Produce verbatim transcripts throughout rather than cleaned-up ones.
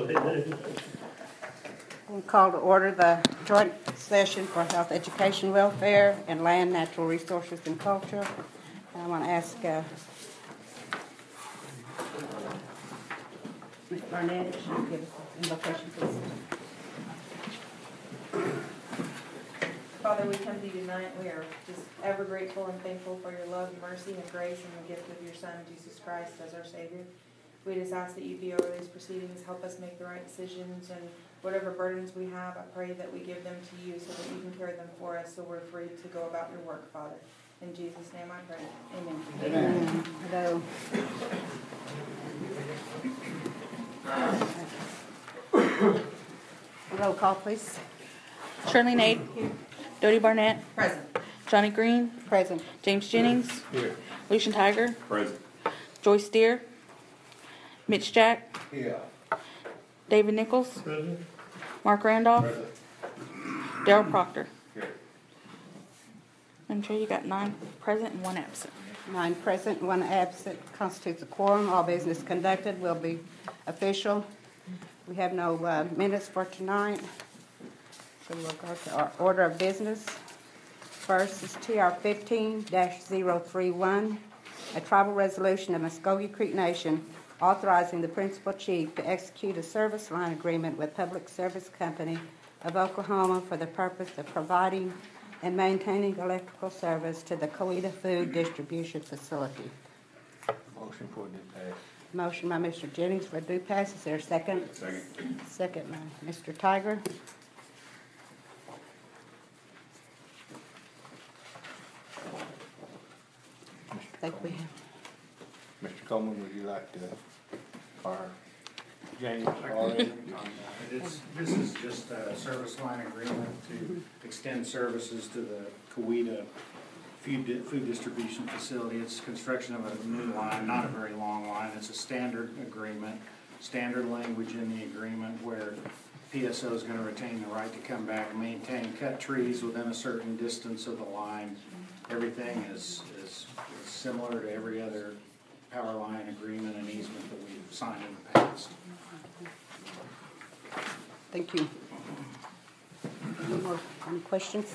they do. We'll call to order the joint session for health, education, welfare, and land, natural resources, and culture. And I want to ask uh, Miz Barnett if she can give us an invocation, please. Father, we come to you tonight. We are just ever grateful and thankful for your love, mercy, and grace, and the gift of your Son, Jesus Christ, as our Savior. We just ask that you be over these proceedings, help us make the right decisions, and whatever burdens we have, I pray that we give them to you so that you can carry them for us, so we're free to go about your work, Father. In Jesus' name I pray. Amen. Amen. Hello. Roll call, please. Shirley Nate. Dodie Barnett. Present. Johnny Green. Present. James Jennings. Here. Lucian Tiger. Present. Joyce Deere. Mitch Jack. Here. David Nichols. Present. Mark Randolph. Present. Daryl Proctor. Here. I'm sure you got nine present and one absent. Nine present, one absent, constitutes a quorum. All business conducted will be official. We have no uh, minutes for tonight, so we'll go to our order of business. First is T R fifteen dash zero three one, a tribal resolution of Muskogee Creek Nation authorizing the principal chief to execute a service line agreement with Public Service Company of Oklahoma for the purpose of providing and maintaining electrical service to the Coweta Food Distribution Facility. Motion for due pass. Motion by Mister Jennings for due pass. Is there a second? Second. Second by Mister Tiger. I think we have. Mister Coleman, would you like to, or James already? It's, this is just a service line agreement to extend services to the Coweta food, di- food distribution facility. It's construction of a new line, not a very long line. It's a standard agreement, standard language in the agreement where P S O is going to retain the right to come back and maintain cut trees within a certain distance of the line. Everything is, is, is similar to every other power line agreement and easement that we've signed in the past. Thank you. Any more any questions?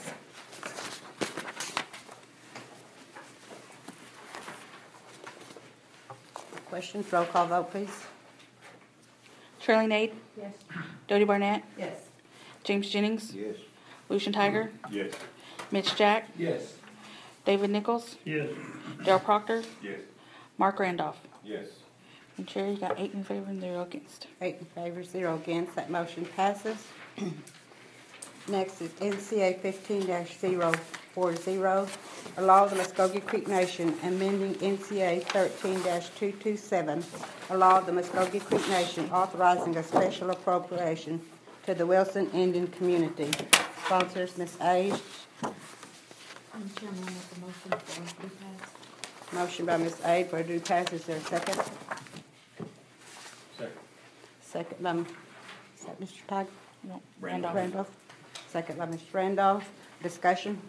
Questions? Roll call vote, please. Shirley Nate. Yes. Dodie Barnett. Yes. James Jennings. Yes. Lucian Tiger. Yes. Mitch Jack. Yes. David Nichols. Yes. Daryl Proctor. Yes. Mark Randolph. Yes. And Chair, you got eight in favor and zero against. Eight in favor, zero against. That motion passes. Next is N C A fifteen dash zero four zero, a law of the Muskogee Creek Nation amending N C A thirteen dash two two seven, a law of the Muskogee Creek Nation authorizing a special appropriation to the Wilson Indian community. Sponsors, Miz Age. I'm Chairman, I'll make a motion for due pass. Motion by Miz Ade for due pass. Is there a second? Second. Second by, is that Mister Tiger? No, Randolph. Randolph. Randolph. Second by Mister Randolph. Discussion?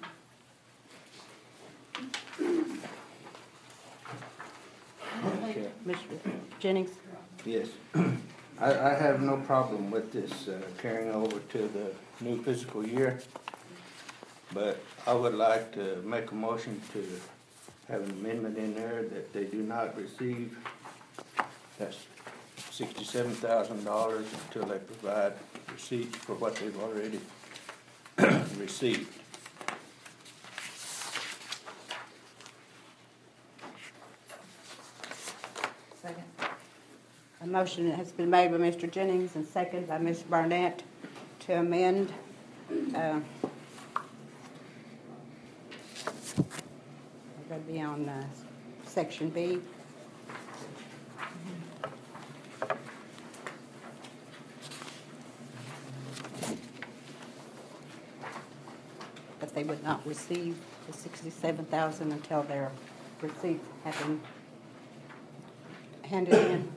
Mister Jennings? Yes. I, I have no problem with this uh, carrying over to the new fiscal year, but I would like to make a motion to have an amendment in there that they do not receive, that's sixty-seven thousand dollars until they provide receipts for what they've already received. Second. A motion has been made by Mister Jennings and seconded by Miz Barnett to amend. Uh, we're going to be on uh, section B. But they would not receive the sixty-seven thousand dollars until their receipts have been handed in.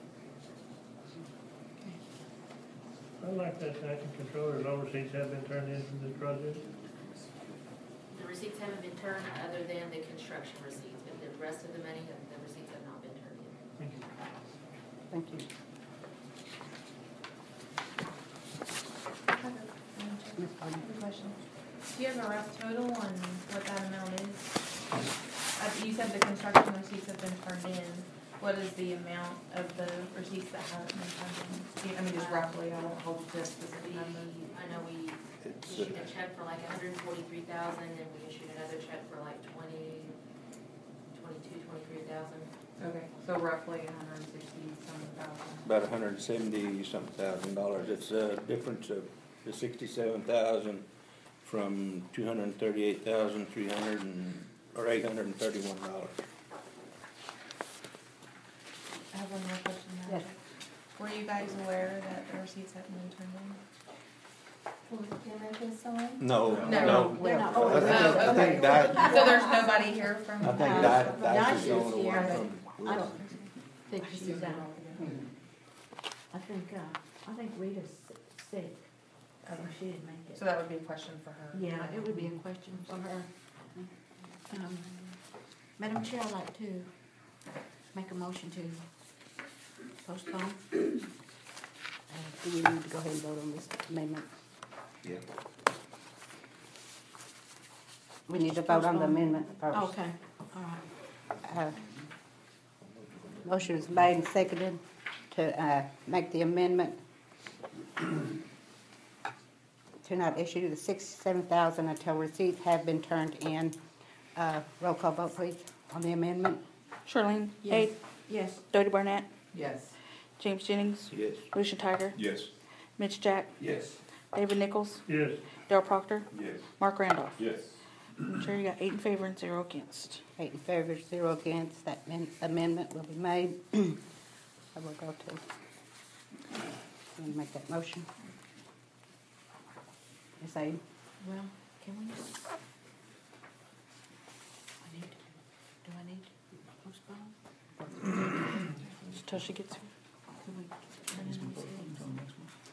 I like that action controller, no receipts have been turned in from this project. The receipts haven't been turned other than the construction receipts, but the rest of the money, the receipts have not been turned in. Thank you. Thank you. Do you have a rough total on what that amount is? Uh, you said the construction receipts have been turned in. What is the amount of the receipts that haven't been turned in? Do you- I mean, just roughly, I don't hold to a specific We, number. I know we It's, issued uh, a check for like hundred and forty-three thousand, and we issued another check for like twenty, twenty-two, twenty-three thousand. Okay, so roughly a hundred and sixty some thousand. about a hundred and seventy some thousand dollars. It's a difference of the sixty-seven thousand from two hundred and thirty-eight thousand, three hundred and, or eight hundred and thirty-one dollars. I have one more question now. Yes. Were you guys aware that the receipts hadn't been turned in? No, No. no. Well, I think, Oh, I okay. think that, So there's nobody here from? I think uh, that, that's Dice the only is one here, from. I don't think she's out. I think, uh, I think Rita's sick, so she didn't make it. So that would be a question for her. Yeah, it would be a question for her. Um, Madam Chair, I'd like to make a motion to postpone. Uh, Do we need to go ahead and vote on this amendment? Yeah. We need to vote on the amendment first. Okay, all right. Uh, Motion is made and seconded to uh, make the amendment to not issue the sixty-seven thousand until receipts have been turned in. Uh, Roll call vote, please, on the amendment. Charlene, Yes. Aid, Yes, Dodie Barnett, Yes. James Jennings, Yes. Lucian Tiger, Yes. Mitch Jack, Yes. David Nichols, Yes. Dale Proctor, Yes. Mark Randolph. Yes. Madam Chair, you got eight in favor and zero against. Eight in favor, zero against. That men- amendment will be made. I will go to, I'm going to make that motion. Ms. Aid? well, can we just? I need to, do I need to postpone? Until she gets here. Can we turn in the receipts?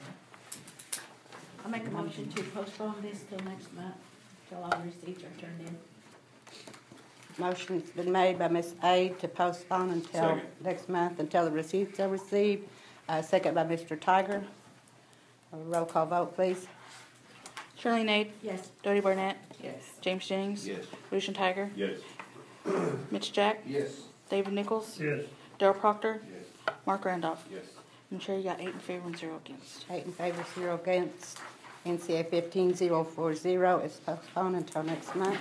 I make a motion to postpone this till next month, till all receipts are turned in. Motion's been made by Miz Aid to postpone until Second. next month, until the receipts are received. Uh, second by Mister Tiger. A roll call vote, please. Charlene, Aid, Yes, Dodie Barnett, Yes. James Jennings, Yes. Lucian Tiger, Yes. Mitch Jack, Yes. David Nichols, Yes. Dale Proctor, Yes. Mark Randolph. Yes. Madam Chair, you got eight in favor and zero against. Eight in favor, zero against. N C A fifteen zero four zero is postponed until next month.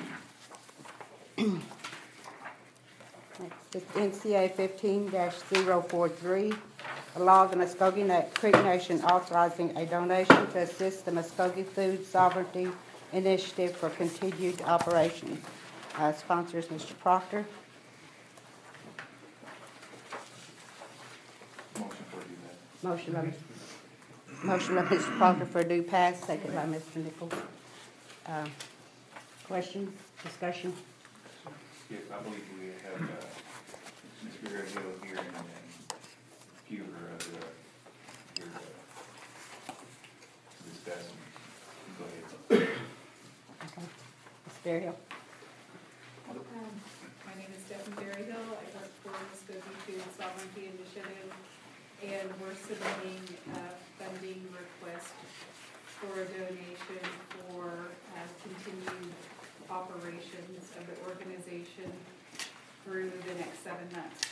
Next is N C A fifteen 43 a law of the Muskogee Na- Creek Nation authorizing a donation to assist the Muskogee Food Sovereignty Initiative for continued operation. Uh, Sponsors, Mister Proctor. Motion for you, Motion by, motion by Mister Proctor for a due pass, second by Mister Nichols. Uh, Questions, discussion? Yes, I believe we have, uh, Miz Vera Hill here and then Huber, uh, here, uh, to discuss. Go ahead. Okay. Miz Berryhill. My name is Stephanie Berryhill. I work for Muskogee Food Sovereignty Initiative, and we're submitting a funding request for a donation for uh, continued operations of the organization through the next seven months.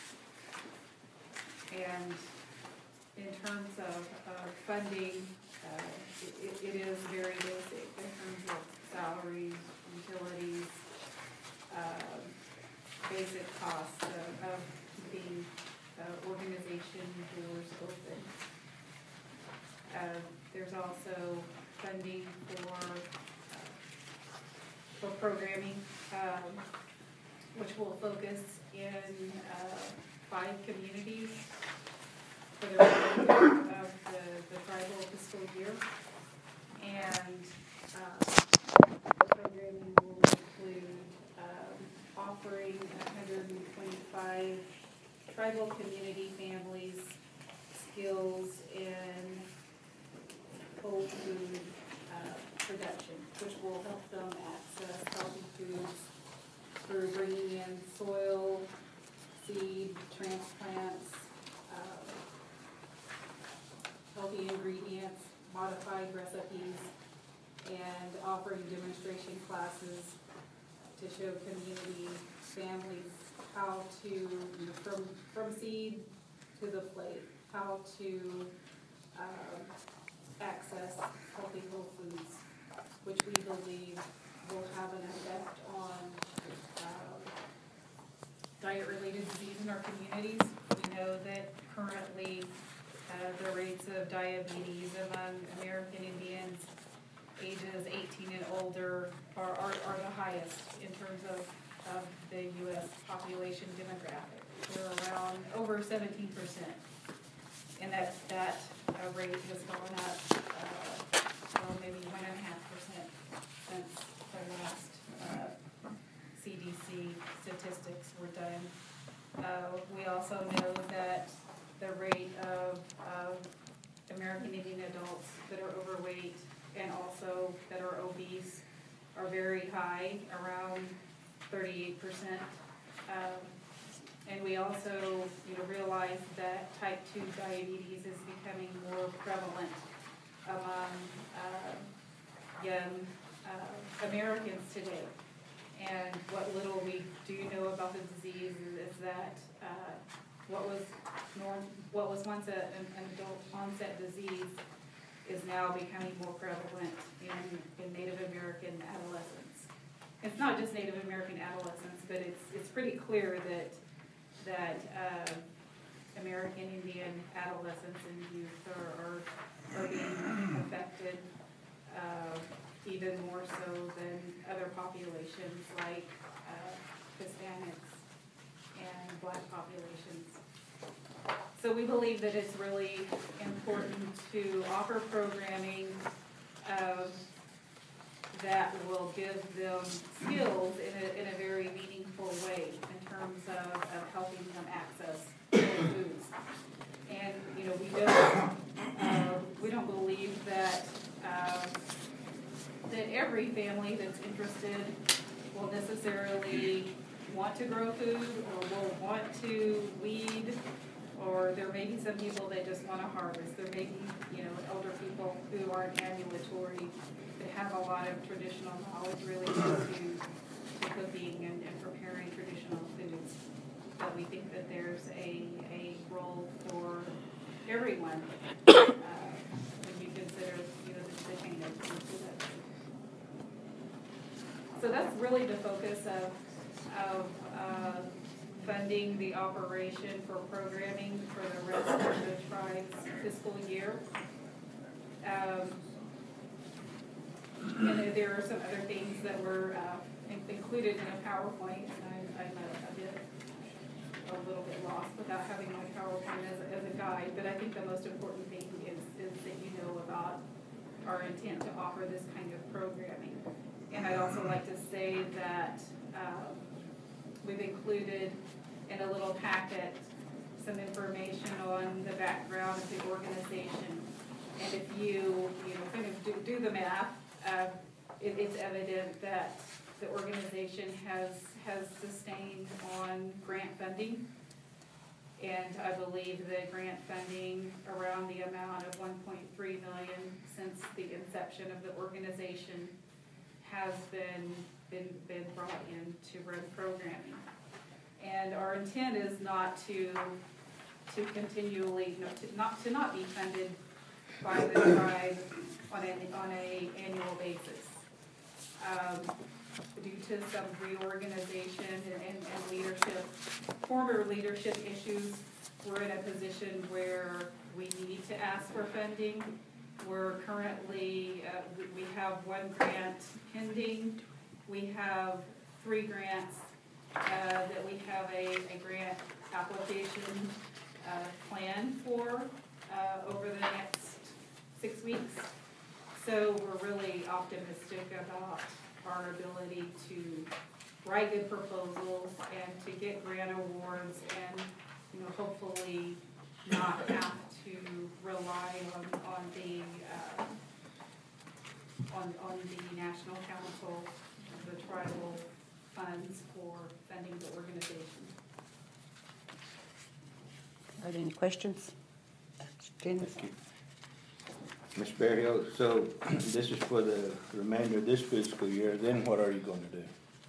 And in terms of, of funding, uh, it, it is very basic in terms of salaries, utilities, um, basic costs of, of keeping the organization doors open. Uh, there's also funding for, uh, for programming, um, which will focus in, uh, five communities for the remainder of the, the tribal fiscal year. And, uh, the programming will include, um, offering one hundred twenty-five tribal community families skills in whole food uh, production, which will help them access healthy foods through bringing in soil, seed, transplants, uh, healthy ingredients, modified recipes, and offering demonstration classes to show community families how to, you know, from, from seed to the plate, how to um, access healthy whole foods, which we believe will have an effect on um, diet-related disease in our communities. We know that currently uh, the rates of diabetes among American Indians ages eighteen and older are, are, are the highest in terms of, of the U S population demographic. They're around over seventeen percent. And that, that uh, rate has gone up, uh, well, maybe one and a half percent since the last uh, C D C statistics were done. Uh, we also know that the rate of, of American Indian adults that are overweight and also that are obese are very high, around thirty-eight percent. Um, and we also, you know, realize that type two diabetes is becoming more prevalent among uh, young uh, Americans today. And what little we do know about the disease is, is that uh, what was norm, what was once a, an, an adult onset disease is now becoming more prevalent in, in Native American adolescents. It's not just Native American adolescents, but it's it's pretty clear that that uh, American Indian adolescents and youth are are, are being affected uh, even more so than other populations like uh, Hispanics and Black populations. So we believe that it's really important to offer programming um, that will give them skills in a, in a very meaningful way in terms of, of helping them access foods. And, you know, we don't, uh, we don't believe that, uh, that every family that's interested will necessarily want to grow food or will want to weed, or there may be some people that just want to harvest. There may be, you know, elder people who are ambulatory that have a lot of traditional knowledge related to, to cooking and, and preparing traditional foods. But we think that there's a, a role for everyone uh, when you consider, you know, the, the chain of food. So that's really the focus of, of uh, funding the operation for programming for the rest of the tribe's fiscal year. Um, and there are some other things that were uh, in included in a PowerPoint, and I'm, I'm a, a bit, a little bit lost without having my PowerPoint as a, as a guide, but I think the most important thing is, is that you know about our intent to offer this kind of programming. And I'd also like to say that um, we've included in a little packet some information on the background of the organization. And if you, you know, kind of do, do the math, uh, it, it's evident that the organization has, has sustained on grant funding. And I believe that grant funding around the amount of one point three million dollars since the inception of the organization has been, been, been brought in to run programming. And our intent is not to, to continually, no, to not, to not be funded by the tribe on an on a annual basis. Um, due to some reorganization and, and, and leadership, former leadership issues, we're in a position where we need to ask for funding. We're currently, uh, we, we have one grant pending. We have three grants uh, that we have a, a grant application uh, plan for uh, over the next six weeks. So we're really optimistic about our ability to write good proposals and to get grant awards and, you know, hopefully not have to rely on, on the uh, on, on the National Council of the tribal funds for funding the organization. Are there any questions? Janice? Miz Berryhill, so this is for the remainder of this fiscal year, then what are you gonna do?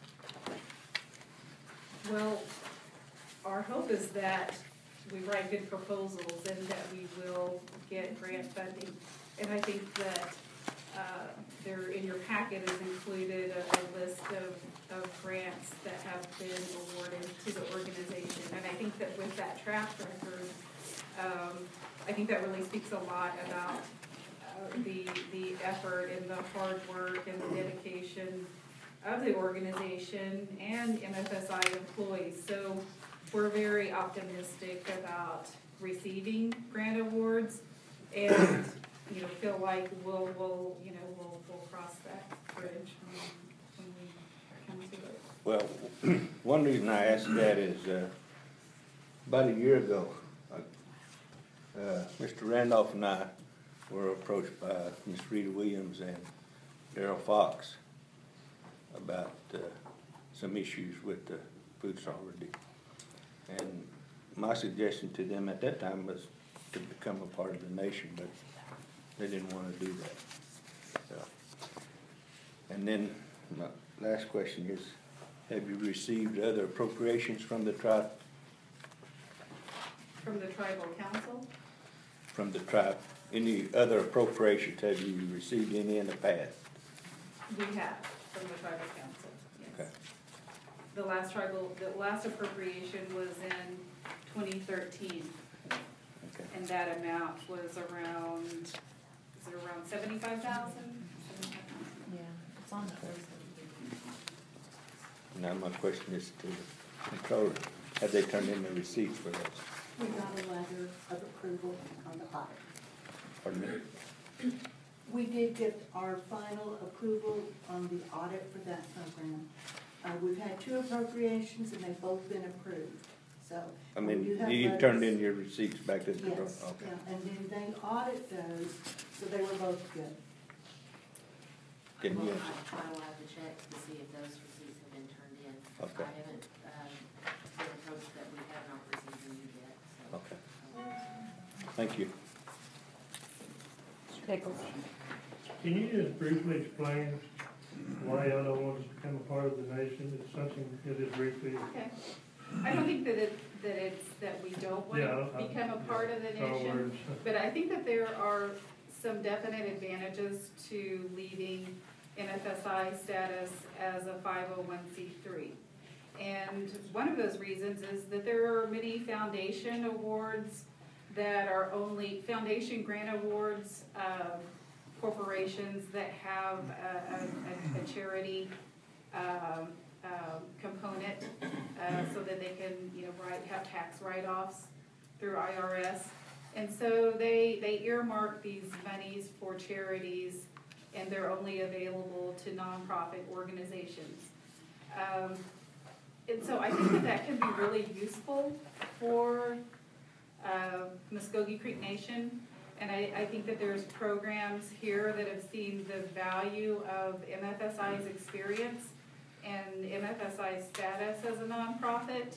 Well, our hope is that we write good proposals and that we will get grant funding. And I think that, uh, there, in your packet is included a, a list of, of grants that have been awarded to the organization. And I think that with that track record, um, I think that really speaks a lot about uh, the, the effort and the hard work and the dedication of the organization and M F S I employees. So we're very optimistic about receiving grant awards and, you know, feel like we'll, we'll, you know, we'll, we'll cross that bridge when, when we come to it. Well, one reason I asked that is, uh, about a year ago, uh, uh, Mister Randolph and I were approached by Miss Rita Williams and Darrell Fox about, uh, some issues with the food sovereignty. And my suggestion to them at that time was to become a part of the nation, but they didn't want to do that. So, and then my last question is, have you received other appropriations from the tribe? From the tribal council? From the tribe, any other appropriations, have you received any in the past? We have, from the tribal council, yes. Okay. The last tribal, the last appropriation was in twenty thirteen. Okay. And that amount was around, is it around seventy-five thousand? Yeah, it's on the list. Now my question is to the controller, have they turned in the receipts for that? We got a letter of approval on the audit. Pardon me? We did get our final approval on the audit for that program. Uh, we've had two appropriations and they've both been approved, so. I mean, we do have you turned letters. in your receipts back to the controller? Yes, Okay. yeah, and then they audit those, so they were both good. Can Well, you, I finalize the checks to see if those receipts have been turned in. Okay. I haven't, um, been approached that we have not received them yet, so. okay, thank you. Mister Pickles? Can you just briefly explain why y'all don't want us to become a part of the nation? It's something that is briefly. Okay. I don't think that it, that it's, that we don't want Yeah, to I- become a part of the Star nation. Wars. But I think that there are some definite advantages to leaving N F S I status as a five oh one c three. And one of those reasons is that there are many foundation awards that are only, foundation grant awards, um, corporations that have a, a, a charity, um, um, component, uh, so that they can, you know, write, have tax write-offs through I R S. And so they, they earmark these monies for charities, and they're only available to nonprofit organizations. Um, and so I think that that can be really useful for uh, Muskogee Creek Nation. And I, I think that there's programs here that have seen the value of M F S I's experience and M F S I's status as a nonprofit,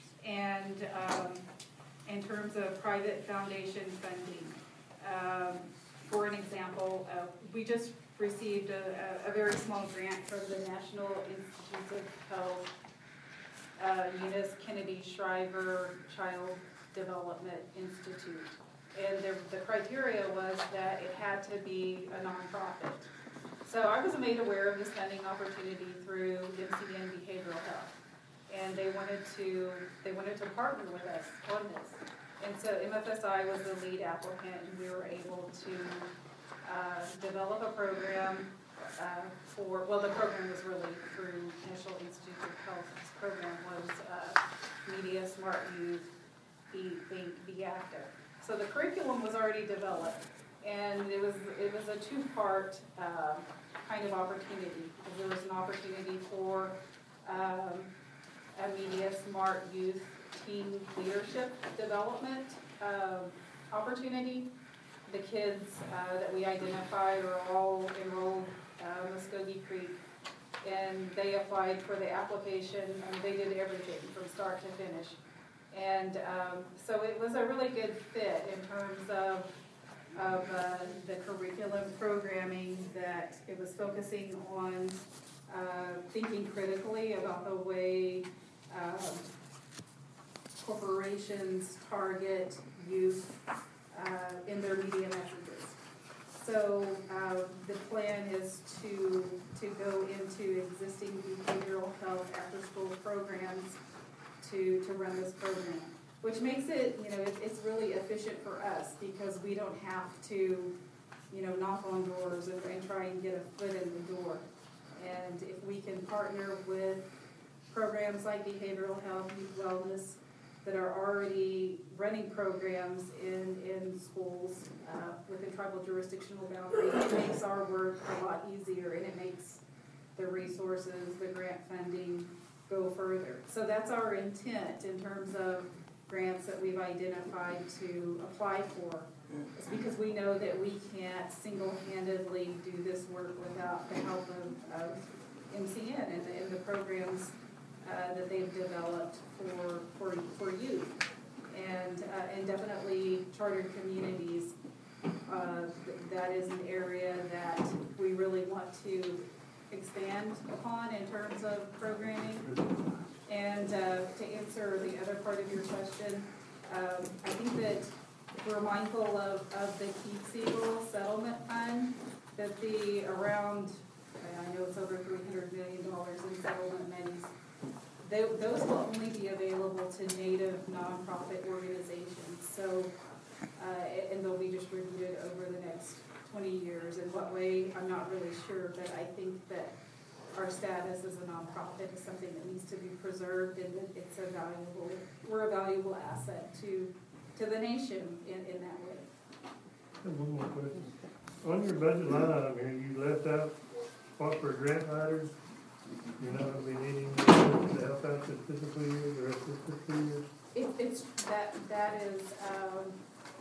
and um, in terms of private foundation funding. Um, for an example, uh, we just received a, a, a very small grant from the National Institutes of Health, uh, Eunice Kennedy Shriver Child Development Institute. And the, the criteria was that it had to be a nonprofit. So I was made aware of this funding opportunity through M C N Behavioral Health. And they wanted to, they wanted to partner with us on this. And so M F S I was the lead applicant, and we were able to uh, develop a program uh, for, well, the program was really through National Institutes of Health. This program was uh, Media Smart Youth, Be, Think, Be Active. So the curriculum was already developed, and it was, it was a two-part uh, kind of opportunity. There was an opportunity for um, a Media Smart Youth Teen Leadership Development um, opportunity. The kids uh, that we identified are all enrolled uh, in Muskogee Creek, and they applied for the application. I mean, they did everything from start to finish. And um, so it was a really good fit in terms of of uh, the curriculum programming, that it was focusing on uh, thinking critically about the way um, corporations target youth uh, in their media messages. So uh, the plan is to, to go into existing behavioral health after-school programs to, to run this program, which makes it, you know, it, it's really efficient for us because we don't have to, you know, knock on doors and, and try and get a foot in the door. And if we can partner with programs like behavioral health, youth wellness, that are already running programs in, in schools uh, within tribal jurisdictional boundaries, it makes our work a lot easier, and it makes the resources, the grant funding go further. So that's our intent in terms of grants that we've identified to apply for. It's because we know that we can't single-handedly do this work without the help of, of M C N and the, and the programs uh, that they've developed for, for, for youth. And, uh, and definitely chartered communities. Uh, that is an area that we really want to expand upon in terms of programming. And uh, to answer the other part of your question, um, I think that if we're mindful of, of the Keep Siegel Settlement Fund, that the around, I know it's over three hundred million dollars in settlement monies, they, those will only be available to Native nonprofit organizations. So, uh, and they'll be distributed over the next twenty years. In what way, I'm not really sure, but I think that our status as a nonprofit is something that needs to be preserved, and that it's a valuable, we're a valuable asset to, to the nation in, in that way. I have one more question. On your budget line item here, you left out spot for grant writers. You're not gonna be needing to help out this fiscal year, the rest of this fiscal year? It, it's, that, that is, um,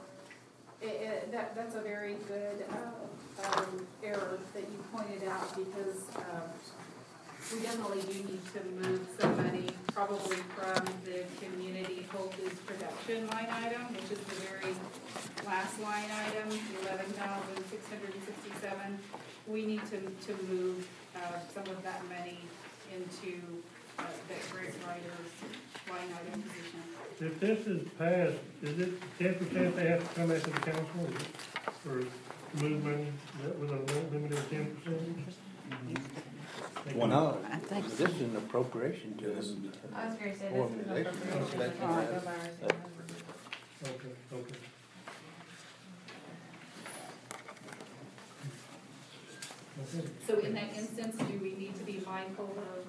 it, it, that, that's a very good, uh, um, error that you pointed out, because, um, we definitely do need to move some money, probably from the community whole foods production line item, which is the very last line item, eleven thousand six hundred sixty-seven. We need to, to move, uh, some of that money into, uh, that grant writer's line item position. If this is passed, is it ten percent they have to come back to the council for move money that with a limited ten percent? Well, no, this is an appropriation to them. I was gonna say, this is Organization. appropriation. They can All right, have- go virus. Okay, okay. Okay. So in that instance, do we need to be mindful of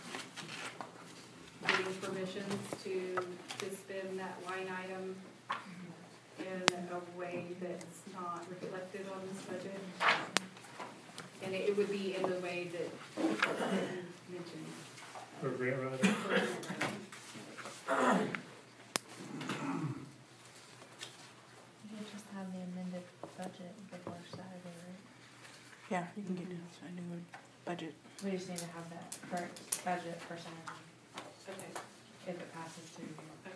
getting permissions to, to spend that line item in a way that's not reflected on this budget? And it would be in the way that you mentioned. For grant writer? You just have the amended budget before Saturday, right? Yeah, you can get a new budget. We just need to have that correct budget for Saturday, Okay, if it passes through.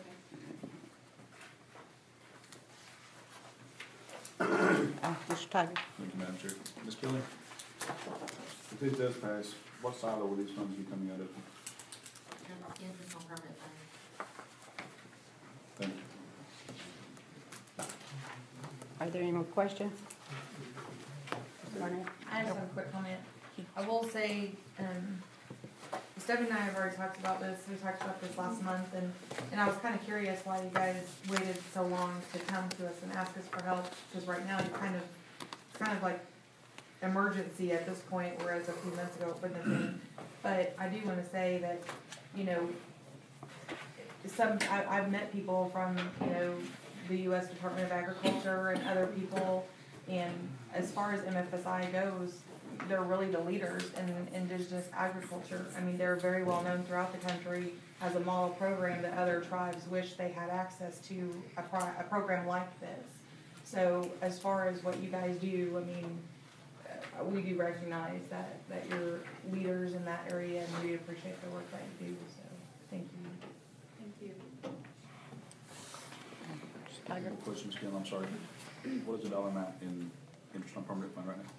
okay. Uh, Mister Tiger. Thank you, Madam Chair. Miz Billy? If it does pass, what silo will these funds be coming out of? And additional permit fund. Thank you. Are there any more questions? Barnett? I just have a quick comment. I will say, um, Stephanie and I have already talked about this, we talked about this last month, and, and I was kinda curious why you guys waited so long to come to us and ask us for help, because right now you kind of, it's kind of like emergency at this point, whereas a few months ago it wouldn't have been. But I do wanna say that, you know, some, I, I've met people from, you know, the U S Department of Agriculture and other people, and as far as M F S I goes, they're really the leaders in indigenous agriculture. I mean, they're very well known throughout the country as a model program that other tribes wish they had access to a, pro a program like this. So as far as what you guys do, I mean, uh, we do recognize that, that you're leaders in that area, and we appreciate the work that you do, so thank you. Thank you. Any questions, Kim? I'm sorry. What is the dollar amount in interest on permanent fund right now?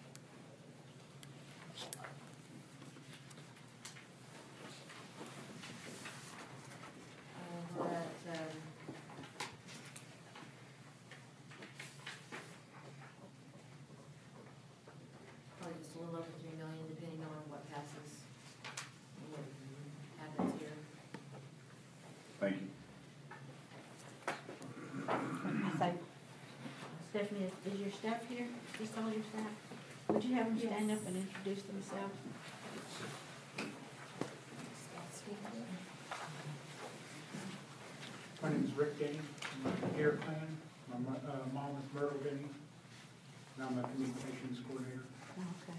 Uh, we're at, um, probably just a little over three million, depending on what passes, and what happens here. Thank you. Say, Stephanie, is, is your staff here? Is all your staff? Would you have them stand up and introduce themselves? My name is Rick Denny, I'm a care plan, my mo- uh, mom is Myrtle Denny, and I'm a communications coordinator. Okay.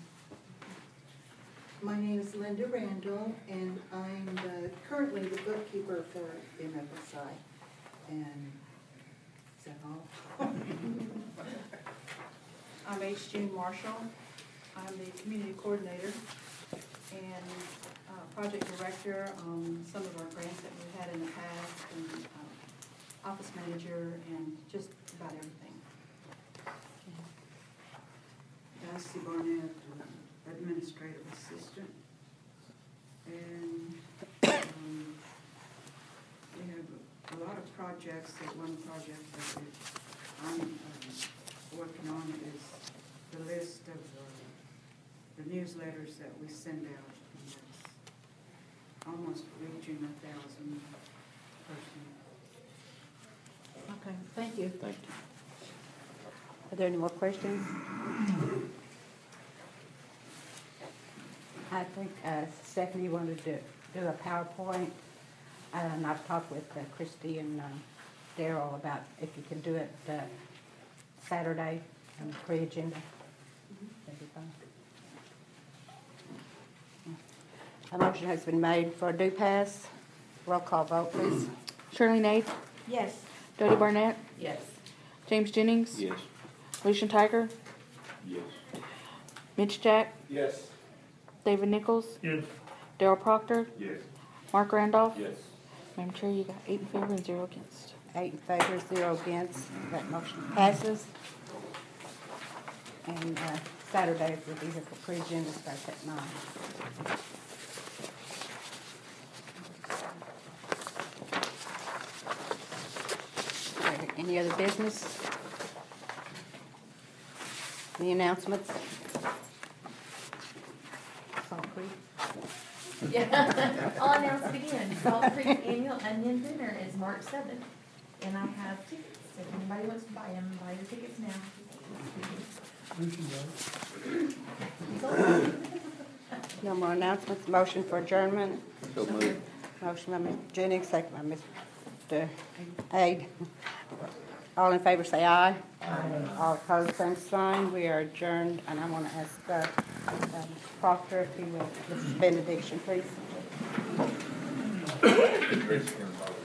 My name is Linda Randall, and I'm the- currently the bookkeeper for M F S I. And is that all? I'm H. June Marshall. I'm the community coordinator and uh, project director on some of our grants that we've had in the past, and uh, office manager, and just about everything. Darcy Barnett, uh, administrative assistant. And um, we have a lot of projects. That one project that we- I'm uh, working on is the list of uh, the newsletters that we send out. And it's almost reaching a thousand persons. Okay, thank you. Thank you. Are there any more questions? I think uh, Stephanie wanted to do a PowerPoint, uh, and I've talked with uh, Christy and uh, Daryl about if you can do it uh, Saturday on the pre-agenda. That'd be fine. A motion has been made for a do pass. Roll call vote, please. Shirley Nate, Yes. Dodie Barnett, Yes. James Jennings, Yes. Lucian Tiger, Yes. Mitch Jack, Yes. David Nichols, Yes. Daryl Proctor, Yes. Mark Randolph. Yes. Madam Chair, you got eight in favor and zero against. Eight in favor, zero against. That motion passes. And uh, Saturday, the vehicle pre-agenda starts at nine. Okay, any other business? Any announcements? Salt Creek? Yeah, I'll announce it again. Salt Creek Annual Onion Dinner is March seventh, and I have tickets. If anybody wants to buy them, buy your tickets now. No more announcements. Motion for adjournment. So moved. Motion by Mister Jennings, second by Mister Ade. All in favor say aye. Aye. All opposed, same sign. We are adjourned, and I want to ask uh, uh, Proctor if he will, this benediction, please.